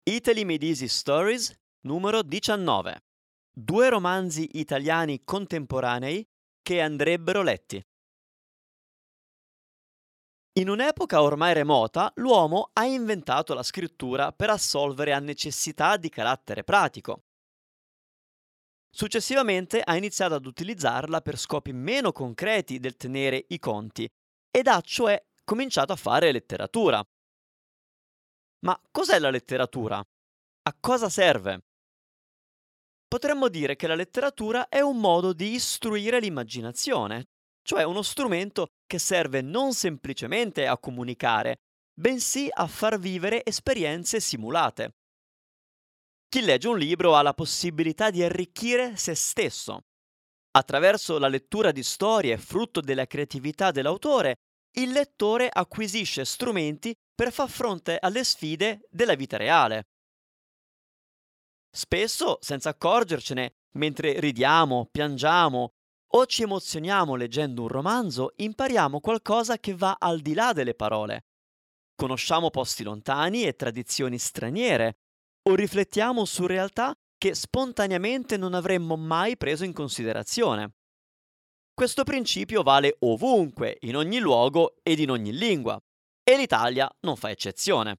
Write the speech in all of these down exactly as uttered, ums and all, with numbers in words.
Italy Made Easy Stories, numero diciannove. Due romanzi italiani contemporanei che andrebbero letti. In un'epoca ormai remota, l'uomo ha inventato la scrittura per assolvere a necessità di carattere pratico. Successivamente ha iniziato ad utilizzarla per scopi meno concreti del tenere i conti ed ha cioè cominciato a fare letteratura. Ma cos'è la letteratura? A cosa serve? Potremmo dire che la letteratura è un modo di istruire l'immaginazione, cioè uno strumento che serve non semplicemente a comunicare, bensì a far vivere esperienze simulate. Chi legge un libro ha la possibilità di arricchire se stesso. Attraverso la lettura di storie frutto della creatività dell'autore, il lettore acquisisce strumenti per far fronte alle sfide della vita reale. Spesso, senza accorgercene, mentre ridiamo, piangiamo o ci emozioniamo leggendo un romanzo, impariamo qualcosa che va al di là delle parole. Conosciamo posti lontani e tradizioni straniere, o riflettiamo su realtà che spontaneamente non avremmo mai preso in considerazione. Questo principio vale ovunque, in ogni luogo ed in ogni lingua, e l'Italia non fa eccezione.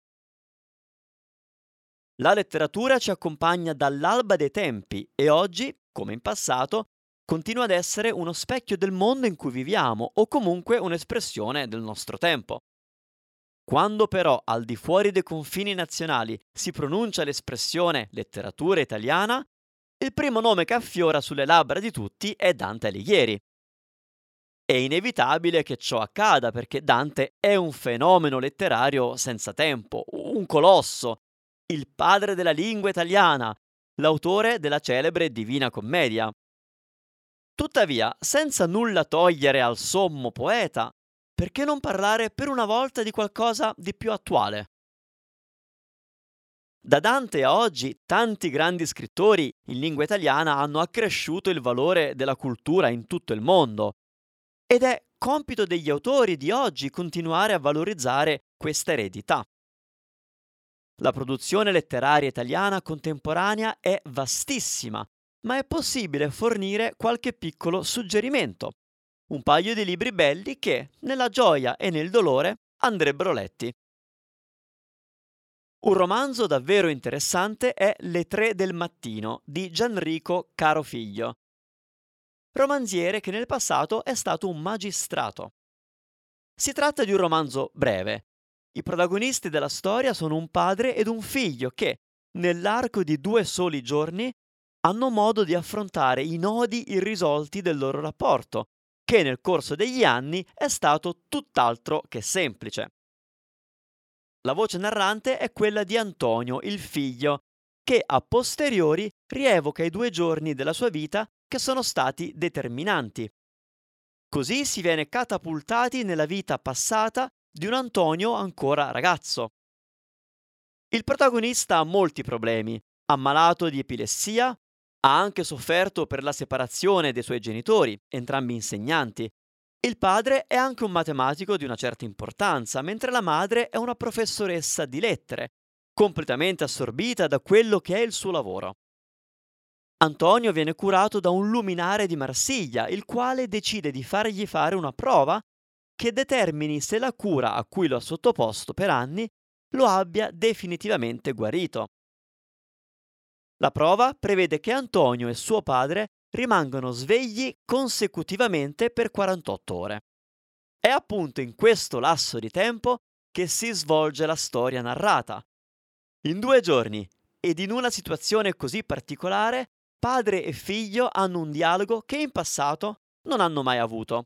La letteratura ci accompagna dall'alba dei tempi e oggi, come in passato, continua ad essere uno specchio del mondo in cui viviamo o comunque un'espressione del nostro tempo. Quando però al di fuori dei confini nazionali si pronuncia l'espressione letteratura italiana, il primo nome che affiora sulle labbra di tutti è Dante Alighieri. È inevitabile che ciò accada perché Dante è un fenomeno letterario senza tempo, un colosso, il padre della lingua italiana, l'autore della celebre Divina Commedia. Tuttavia, senza nulla togliere al sommo poeta, perché non parlare per una volta di qualcosa di più attuale? Da Dante a oggi, tanti grandi scrittori in lingua italiana hanno accresciuto il valore della cultura in tutto il mondo, ed è compito degli autori di oggi continuare a valorizzare questa eredità. La produzione letteraria italiana contemporanea è vastissima, ma è possibile fornire qualche piccolo suggerimento, un paio di libri belli che, nella gioia e nel dolore, andrebbero letti. Un romanzo davvero interessante è Le tre del mattino di Gianrico Carofiglio, romanziere che nel passato è stato un magistrato. Si tratta di un romanzo breve. I protagonisti della storia sono un padre ed un figlio che, nell'arco di due soli giorni, hanno modo di affrontare i nodi irrisolti del loro rapporto, che nel corso degli anni è stato tutt'altro che semplice. La voce narrante è quella di Antonio, il figlio, che a posteriori rievoca i due giorni della sua vita che sono stati determinanti. Così si viene catapultati nella vita passata di un Antonio ancora ragazzo. Il protagonista ha molti problemi, ammalato di epilessia, ha anche sofferto per la separazione dei suoi genitori, entrambi insegnanti. Il padre è anche un matematico di una certa importanza, mentre la madre è una professoressa di lettere, completamente assorbita da quello che è il suo lavoro. Antonio viene curato da un luminare di Marsiglia, il quale decide di fargli fare una prova che determini se la cura a cui lo ha sottoposto per anni lo abbia definitivamente guarito. La prova prevede che Antonio e suo padre rimangano svegli consecutivamente per quarantotto ore. È appunto in questo lasso di tempo che si svolge la storia narrata. In due giorni ed in una situazione così particolare, padre e figlio hanno un dialogo che in passato non hanno mai avuto.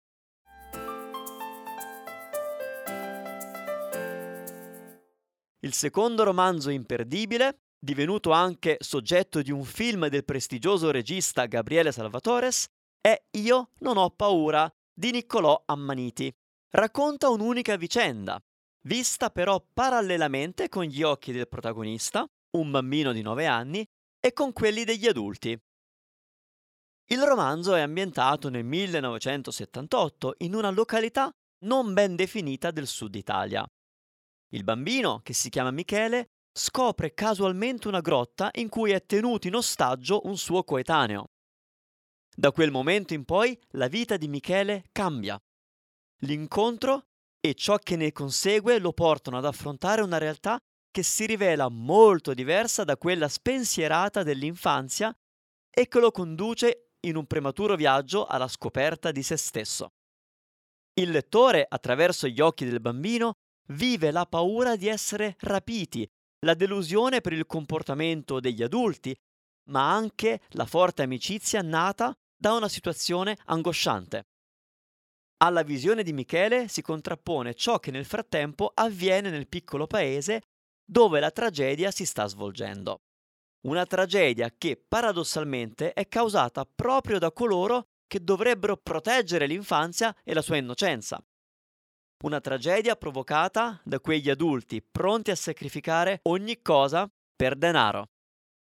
Il secondo romanzo imperdibile, divenuto anche soggetto di un film del prestigioso regista Gabriele Salvatores, è Io non ho paura di Niccolò Ammaniti. Racconta un'unica vicenda, vista però parallelamente con gli occhi del protagonista, un bambino di nove anni, e con quelli degli adulti. Il romanzo è ambientato nel millenovecentosettantotto in una località non ben definita del sud Italia. Il bambino, che si chiama Michele, scopre casualmente una grotta in cui è tenuto in ostaggio un suo coetaneo. Da quel momento in poi la vita di Michele cambia. L'incontro e ciò che ne consegue lo portano ad affrontare una realtà che si rivela molto diversa da quella spensierata dell'infanzia e che lo conduce in un prematuro viaggio alla scoperta di se stesso. Il lettore, attraverso gli occhi del bambino, vive la paura di essere rapiti, la delusione per il comportamento degli adulti, ma anche la forte amicizia nata da una situazione angosciante. Alla visione di Michele si contrappone ciò che nel frattempo avviene nel piccolo paese dove la tragedia si sta svolgendo. Una tragedia che paradossalmente è causata proprio da coloro che dovrebbero proteggere l'infanzia e la sua innocenza. Una tragedia provocata da quegli adulti pronti a sacrificare ogni cosa per denaro.